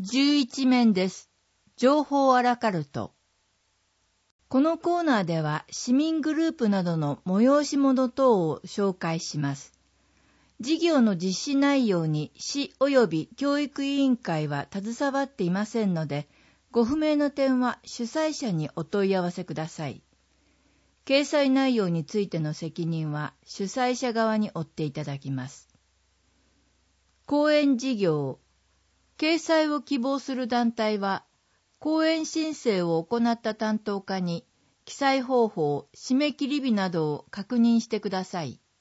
11面です。情報アラカルト。このコーナーでは市民グループなどの催し物等を紹介します。事業の実施内容に市及び教育委員会は携わっていませんので、ご不明の点は主催者にお問い合わせください。掲載内容についての責任は主催者側に負っていただきます。講演事業。掲載を希望する団体は、講演申請を行った担当課に記載方法、締め切り日などを確認してください。